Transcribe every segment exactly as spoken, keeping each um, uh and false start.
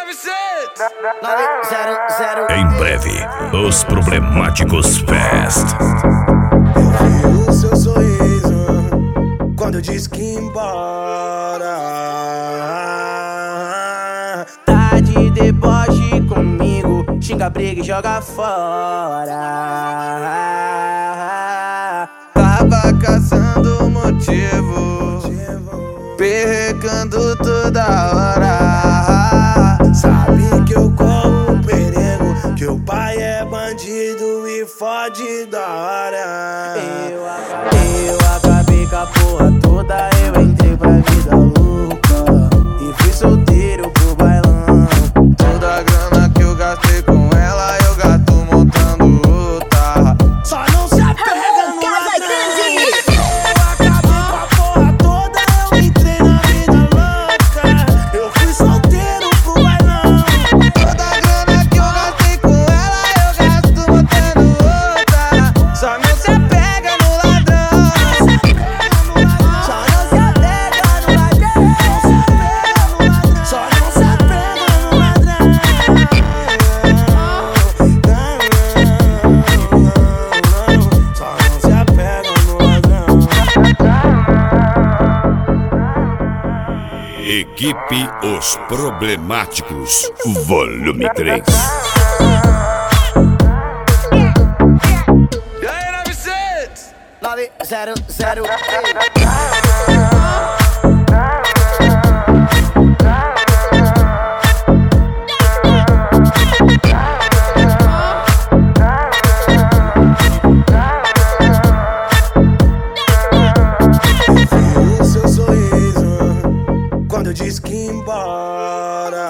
Em breve, os Problemáticos Fest. Eu vi o seu sorriso quando eu disse que ia embora. Tá de deboche comigo, xinga, briga e joga fora. Tava caçando motivo, perrecando toda hora. Sabe que eu corro o perigo, que o pai é bandido e fode da hora. Eu acabei, eu acabei com a porra toda, eu entrei pra vida louca e fui solteiro pro bailão. Toda a grana que eu gastei com ela, eu gasto montando outra. Só não se apega no ladrão. Eu acabei com a porra toda, eu entrei na vida louca. Eu fui solteiro pro bailão. Toda a grana que eu gastei com ela, eu gasto montando outra. Só não se apega no ladrão. Só não se apega no ladrão. Só não se apega no ladrão. Só não se apega no ladrão. Equipe Os Problemáticos, volume três. E aí, nove seis? nove zero zero O seu sorriso quando eu disse que ia embora.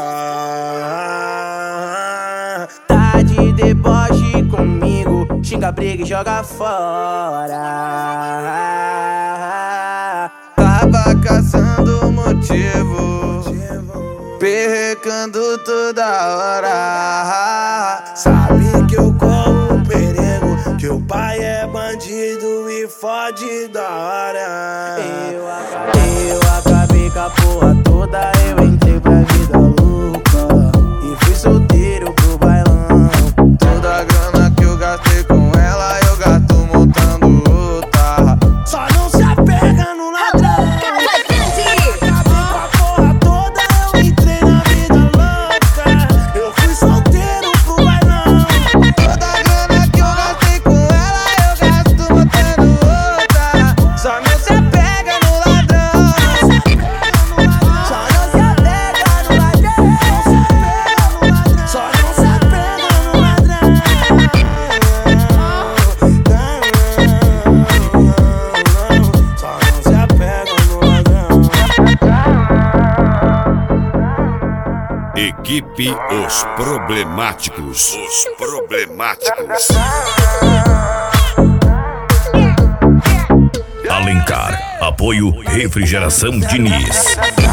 Tá de deboche comigo, xinga, briga e joga fora. Tava caçando motivo, perrecando toda hora. Sabe que eu corro o perigo, que o pai é bandido e fode da hora. Eu acabei, eu acabei com a porra toda, eu entrei pra vida louca e fui solteiro pro bailão. Toda a grana que eu gastei com ela, eu gasto montando outra. Só não se apega no ladrão. Acabei com a porra toda, eu entrei na vida louca. Eu fui solteiro pro bailão. Toda a grana que eu gastei com ela, eu gasto montando outra. Só não se apega no ladrão. Só não se apega no ladrão. Só não se apega no ladrão. Só não se apega no ladrão. Equipe Os Problemáticos, Os Problemáticos. Alencar, apoio Refrigeração Diniz.